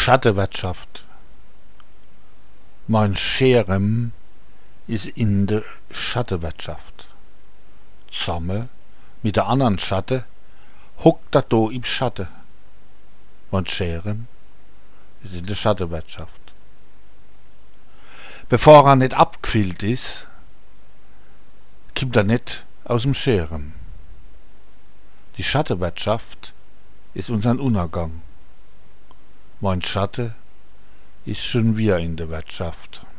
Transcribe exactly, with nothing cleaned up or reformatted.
Schattenwirtschaft. Mein Scherem ist in der Schattenwirtschaft. Zusammen mit der anderen Schatte hockt er do im Schatten. Mein Scherem ist in der Schattenwirtschaft. Bevor er nicht abgefüllt ist, kommt er nicht aus dem Scherem. Die Schattenwirtschaft ist unser Untergang. Mein Schatten ist schon wieder in der Wirtschaft.